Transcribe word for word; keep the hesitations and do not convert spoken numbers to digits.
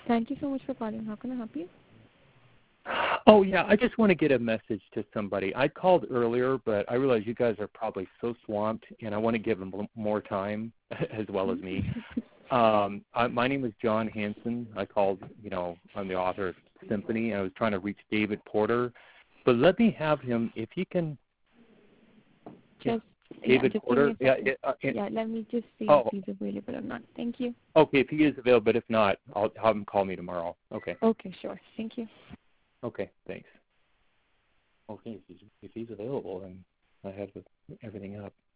Thank you so much for calling. How can I help you? Oh, yeah, I just want to get a message to somebody. I called earlier, but I realize you guys are probably so swamped, and I want to give them more time as well as me. Um, I, my name is John Hanson. I called, you know, I'm the author of Symphony, and I was trying to reach David Porter. But let me have him, if he can. Just, David yeah, just Porter? give me a second. Yeah, uh, it, Yeah, let me just see oh, if he's available or not. Thank you. okay, if he is available, but if not, I'll have him call me tomorrow. Okay. Okay, sure. Thank you. Okay, thanks. Okay, if he's, if he's available, then I have everything up.